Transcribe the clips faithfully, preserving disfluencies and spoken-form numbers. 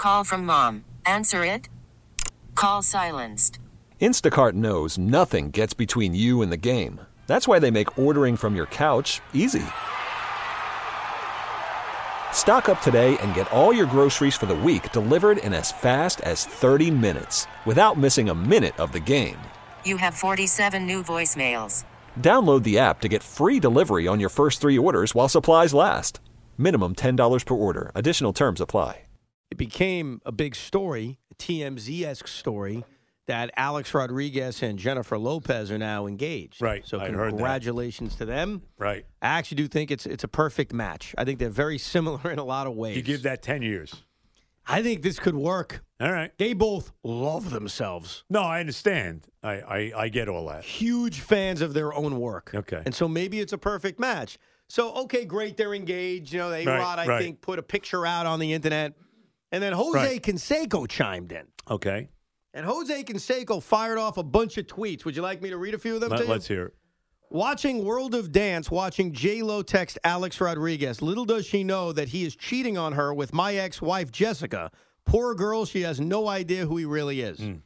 Call from mom. Answer it. Call silenced. Instacart knows nothing gets between you and the game. That's why they make ordering from your couch easy. Stock up today and get all your groceries for the week delivered in as fast as thirty minutes without missing a minute of the game. You have forty-seven new voicemails. Download the app to get free delivery on your first three orders while supplies last. Minimum ten dollars per order. Additional terms apply. It became a big story, a T M Z-esque story, that Alex Rodriguez and Jennifer Lopez are now engaged. Right. So I heard that. congratulations to them. Right. I actually do think it's it's a perfect match. I think they're very similar in a lot of ways. You give that ten years. I think this could work. All right. They both love themselves. No, I understand. I, I, I get all that. Huge fans of their own work. Okay. And so maybe it's a perfect match. So, okay, great, they're engaged. You know, A-Rod, Right, I right. think, put a picture out on the internet. And then Jose Right. Canseco chimed in. Okay. And Jose Canseco fired off a bunch of tweets. Would you like me to read a few of them Let, to you? let's hear it. Watching World of Dance, watching J-Lo text Alex Rodriguez. Little does she know that he is cheating on her with my ex-wife, Jessica. Poor girl, she has no idea who he really is. Mm.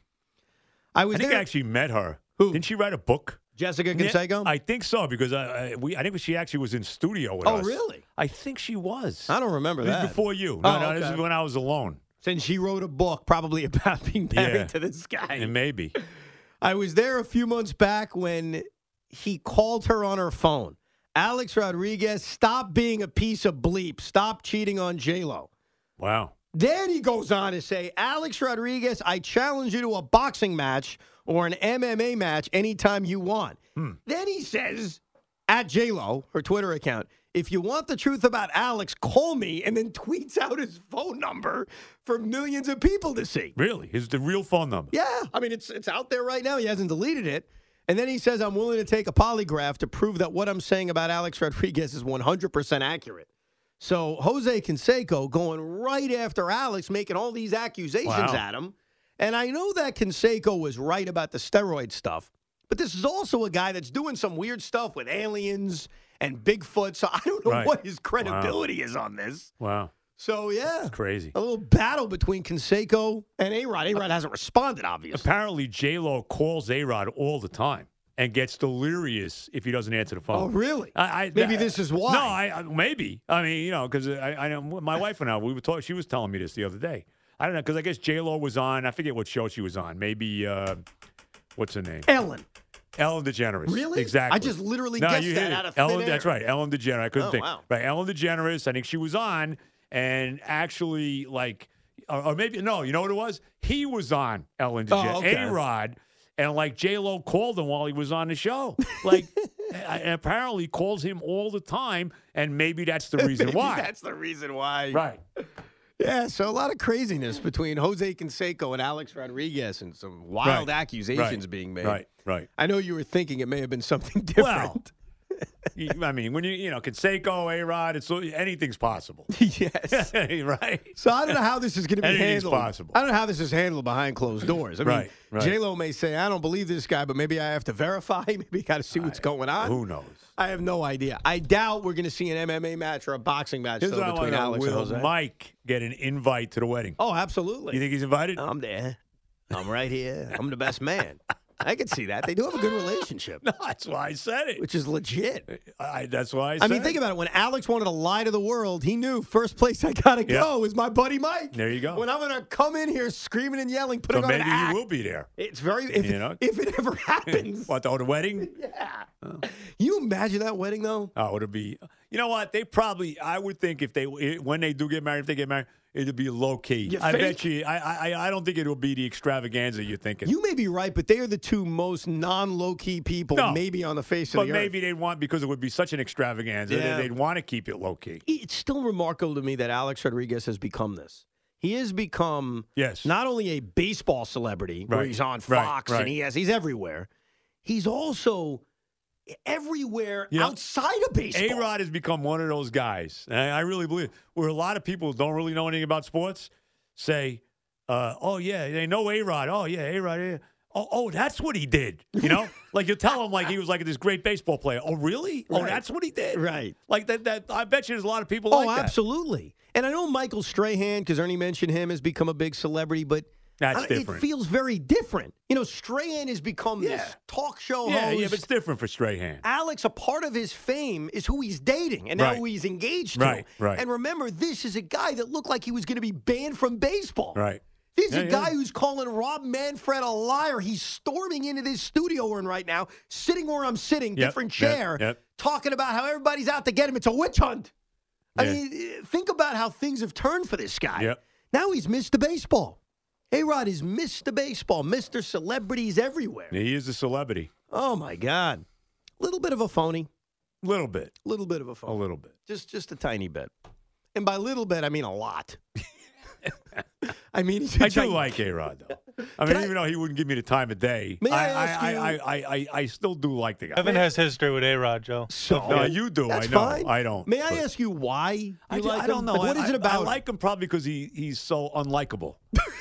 I was I think there. I actually met her. Who? Didn't she write a book? Jessica Canseco? I think so because I, I, we, I think she actually was in studio with Oh, us. really? I think she was. I don't remember It was that. before you. No, Oh, no, this okay. is when I was alone. Since she wrote a book probably about being married Yeah. to this guy. And maybe. I was there a few months back when he called her on her phone. Alex Rodriguez, stop being a piece of bleep. Stop cheating on J-Lo. Wow. Then he goes on to say, Alex Rodriguez, I challenge you to a boxing match or an M M A match anytime you want. Hmm. Then he says, at J-Lo, her Twitter account, if you want the truth about Alex, call me, and then tweets out his phone number for millions of people to see. Really? Is the real phone number? Yeah. I mean, it's it's out there right now. He hasn't deleted it. And then he says, I'm willing to take a polygraph to prove that what I'm saying about Alex Rodriguez is one hundred percent accurate. So Jose Canseco going right after Alex, making all these accusations Wow. at him. And I know that Canseco was right about the steroid stuff, but this is also a guy that's doing some weird stuff with aliens and Bigfoot. So I don't know Right. what his credibility is on this. Wow. So, yeah. Crazy. A little battle between Canseco and A-Rod. A-Rod hasn't responded, obviously. Apparently, J-Lo calls A-Rod all the time and gets delirious if he doesn't answer the phone. Oh, really? I, I, Maybe I- this is why. No, I, I maybe. I mean, you know, because I, I know my wife and I, we were talking. She was telling me this the other day. I don't know because I guess J Lo was on. I forget what show she was on. Maybe uh, what's her name? Ellen. Ellen DeGeneres. Really? Exactly. I just literally no, guessed you that hit it. out of thin Ellen. air. That's right. Ellen DeGeneres. I couldn't Oh, think. wow. Right. Ellen DeGeneres. I think she was on, and actually, like, or, or maybe no. You know what it was? He was on Ellen DeGeneres. Oh, okay. A-Rod. And like J Lo called him while he was on the show, like, and apparently calls him all the time, and maybe that's the reason Maybe why. that's the reason why. Right. Yeah, so a lot of craziness between Jose Canseco and Alex Rodriguez and some wild Right. accusations Right. being made. Right. Right. I know you were thinking it may have been something different. Well, you- I mean, when you you know Canseco, A-Rod, it's anything's possible, yes. right? So I don't know how this is going to be Anything's handled. possible. I don't know how this is handled behind closed doors. I mean, Right, right. J-Lo may say, I don't believe this guy, but maybe I have to verify. Maybe got to see what's going on. Who knows? I have no idea. I doubt we're going to see an M M A match or a boxing match Here's though, what I between wanna know. Alex and Will Jose. Mike get an invite to the wedding? Oh, absolutely. You think he's invited? I'm there. I'm right here. I'm the best man. I could see that. They do have a good relationship, No, that's why I said it. which is legit. I, that's why I, I said mean, think about it. When Alex wanted to lie to the world, he knew first place I got to Yeah. go is my buddy Mike. There you go. When I'm going to come in here screaming and yelling, So putting on maybe an he act. will be there. It's very, if, You know? if it ever happens. What, the, oh, the wedding? Yeah. You imagine that wedding, though? Oh, it'll be. You know what? They probably. I would think if they when they do get married, if they get married, it'll be low key. You I think? bet you. I, I I don't think it'll be the extravaganza you're thinking. You may be right, but they are the two most non-low key people No. maybe on the face of but the maybe earth. they'd want because it would be such an extravaganza. Yeah. They, they'd want to keep it low key. It's still remarkable to me that Alex Rodriguez has become this. He has become Yes. not only a baseball celebrity where Right. he's on Right. Fox Right. and he has he's everywhere. He's also everywhere You know, outside of baseball. A-Rod has become one of those guys. And I, I really believe where a lot of people who don't really know anything about sports say, uh, "Oh yeah, they know A-Rod. Oh yeah, A-Rod." Yeah. Oh, oh, that's what he did. You know, like you tell him like he was like this great baseball player. Oh, really? Oh, Right. that's what he did. Right. Like that. That I bet you there's a lot of people Oh, like that. absolutely. And I know Michael Strahan, because Ernie mentioned him, has become a big celebrity, but That's I- different. It feels very different. You know, Strahan has become Yeah. this talk show Yeah, host. yeah, but it's different for Strahan. Alex, a part of his fame is who he's dating and now Right. who he's engaged to. Right, right. And remember, this is a guy that looked like he was going to be banned from baseball. Right. This is Yeah, a yeah. guy who's calling Rob Manfred a liar. He's storming into this studio we're in right now, sitting where I'm sitting, Yep, different yep, chair, yep. talking about how everybody's out to get him. It's a witch hunt. I Yeah. mean, think about how things have turned for this guy. Yep. Now he's Mister Baseball. A-Rod is Mister Baseball, Mister Celebrities everywhere. He is a celebrity. Oh, my God. Little bit of a phony. Little bit. Little bit of a A phony. little bit. Just just a tiny bit. And by little bit, I mean a lot. I mean, he's a I do gig- like A-Rod, though. I mean, I- even though he wouldn't give me the time of day, May I I, ask I, you- I, I, I, I still do like the guy. Evan has history with A-Rod, Joe. So, No, you do. That's I know. fine. I don't. May I but- ask you why you I, ju- like I don't him? know. Like, what I, is it I- about I him? like him probably because he, he's so unlikable.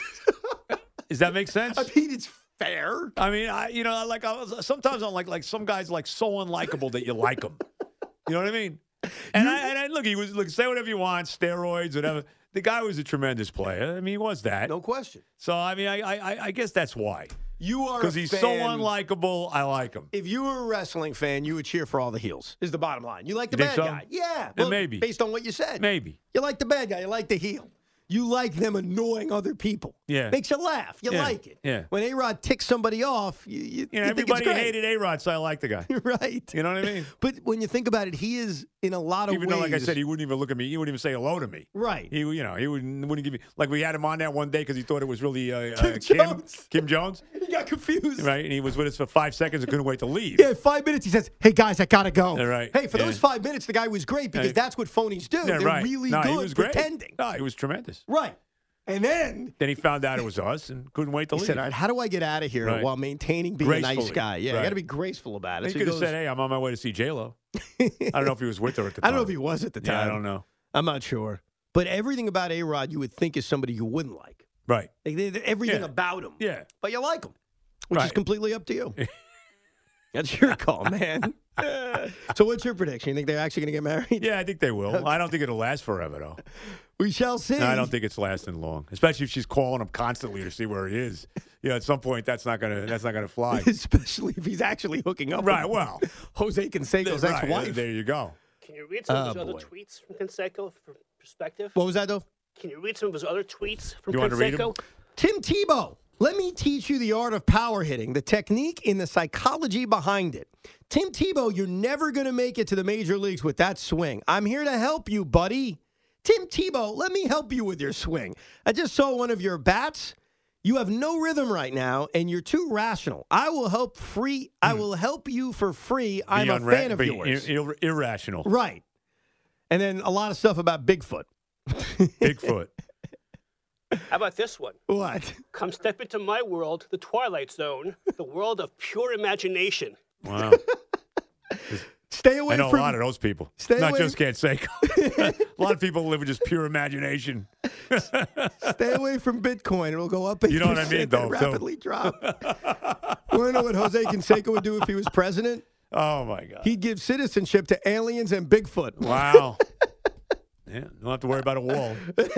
Does that make sense? I mean, it's fair. I mean, I you know, I like I was, sometimes I'm like like some guys like so unlikable that you like them. You know what I mean? And I and I, look, he was look say whatever you want, steroids, whatever. The guy was a tremendous player. I mean, he was that. No question. So I mean, I I, I guess that's why. You are Because a he's fan. so unlikable, I like him. If you were a wrestling fan, you would cheer for all the heels. Is the bottom line. You like the You think bad so? guy. Yeah. Yeah, maybe. Based on what you said. Maybe. You like the bad guy. You like the heel. You like them annoying other people. Yeah. Makes you laugh. You Yeah. like it. Yeah. When A-Rod ticks somebody off, you, you, You know, you think it's everybody great. hated A-Rod, so I like the guy. Right. You know what I mean? But when you think about it, he is in a lot of Even ways. though, like I said, he wouldn't even look at me. He wouldn't even say hello to me. Right. He, you know, he wouldn't, wouldn't give me like we had him on that one day because he thought it was really uh, Kim uh, Kim Jones. Kim Jones, He got confused. right? And he was with us for five seconds and couldn't wait to leave. Yeah, five minutes. He says, "Hey guys, I gotta go." Yeah, right. Hey, for Yeah. those five minutes, the guy was great because Yeah. that's what phonies do. Yeah, They're right. really no, good he was great. pretending. No, he was tremendous. Right. And then Then he found out it was us and couldn't wait to he leave. said, "All right, how do I get out of here Right. while maintaining being a nice Gracefully. guy? Yeah, I Right. got to be graceful about it." he So could have goes- said, "Hey, I'm on my way to see J Lo." I don't know if he was with her at the I time. don't know if he was at the time. Yeah, I don't know. I'm not sure. But everything about A-Rod you would think is somebody you wouldn't like. Right. Like, they- they- everything Yeah. about him. Yeah. But you like him, which is Right. completely up to you. That's your call, man. So what's your prediction? You think they're actually going to get married? Yeah, I think they will. I don't think it'll last forever, though. We shall see. No, I don't think it's lasting long, especially if she's calling him constantly to see where he is. You know, at some point, that's not gonna that's not gonna fly. Especially if he's actually hooking up Right, with well. Jose Canseco's Right, ex-wife. there you go. Can you read some Oh, of his other boy. tweets from Canseco for perspective? What was that, though? Can you read some of his other tweets from You want to read 'em? Canseco? Tim Tebow, let me teach you the art of power hitting, the technique and the psychology behind it. Tim Tebow, you're never going to make it to the major leagues with that swing. I'm here to help you, buddy. Tim Tebow, let me help you with your swing. I just saw one of your bats. You have no rhythm right now, and you're too rational. I will help free. I will help you for free. I'm Be a unra- fan of be yours. ir- ir- irrational. Right. And then a lot of stuff about Bigfoot. Bigfoot. How about this one? What? Come step into my world, the Twilight Zone, the world of pure imagination. Wow. Stay away I know from a lot of those people. Stay Not away- just Canseco. A lot of people live with just pure imagination. Stay away from Bitcoin. It'll go up eight percent You know what I mean, and though, so- rapidly drop. You want to know what Jose Canseco would do if he was president? Oh, my God. He'd give citizenship to aliens and Bigfoot. Wow. Yeah, don't have to worry about a wall.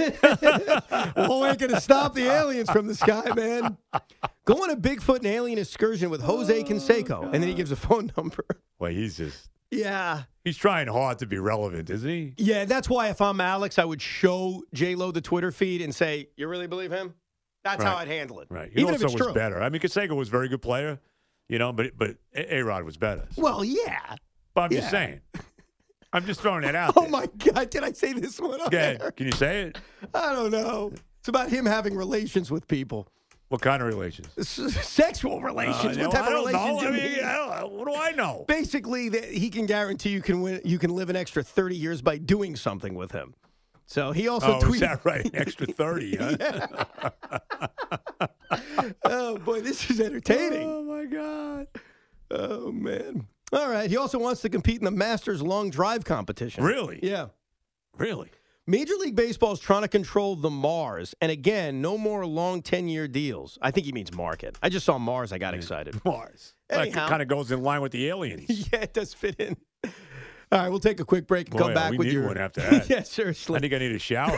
Well, ain't going to stop the aliens from the sky, man. Go on a Bigfoot and alien excursion with Jose Canseco, and then he gives a phone number. Well, he's just, Yeah. he's trying hard to be relevant, isn't he? Yeah, that's why if I'm Alex, I would show J-Lo the Twitter feed and say, you really believe him? That's how Right. I'd handle it. Right. He Even if also it's was true. better. I mean, Canseco was a very good player, you know, but but A-Rod was better. Well, yeah. But I'm yeah. just saying. I'm just throwing that out Oh, there. my God. Did I say this one? on Go ahead. air? Can you say it? I don't know. It's about him having relations with people. What kind of relations? S- sexual relations. Uh, what type I of don't know. relations I you mean, mean? I don't, what do I know? Basically, that he can guarantee you can win, you can live an extra thirty years by doing something with him. So he also Oh, tweeted. is that right? An extra thirty, huh? Oh boy, this is entertaining. Oh, my God. Oh man. All right. He also wants to compete in the Masters long drive competition. Really? Yeah. Really? Major League Baseball is trying to control the Mars. And again, no more long ten-year deals. I think he means market. I just saw Mars. I got excited. Mars. Anyhow. That kind of goes in line with the aliens. Yeah, it does fit in. All right, we'll take a quick break and Boy, come back we with need your. one after that. Yeah, seriously. I think I need a shower.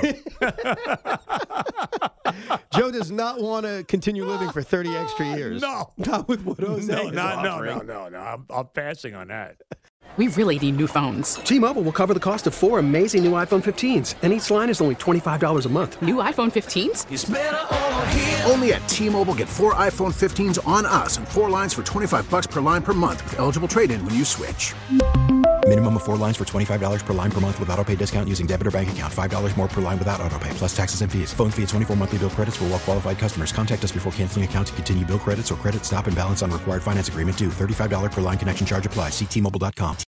Joe does not want to continue living for thirty extra years. No. Not with what Jose No, is no, no, offering. no, no, no. I'm, I'm passing on that. We really need new phones. T-Mobile will cover the cost of four amazing new iPhone fifteens, and each line is only twenty-five dollars a month. New iPhone fifteens? It's better over here. Only at T-Mobile, get four iPhone fifteens on us and four lines for twenty-five bucks per line per month with eligible trade-in when you switch. Minimum of four lines for twenty-five dollars per line per month with autopay discount using debit or bank account. five dollars more per line without autopay, plus taxes and fees. Phone fee at twenty-four monthly bill credits for well-qualified customers. Contact us before canceling account to continue bill credits or credit stop and balance on required finance agreement due. thirty-five dollars per line connection charge applies. See T Mobile dot com.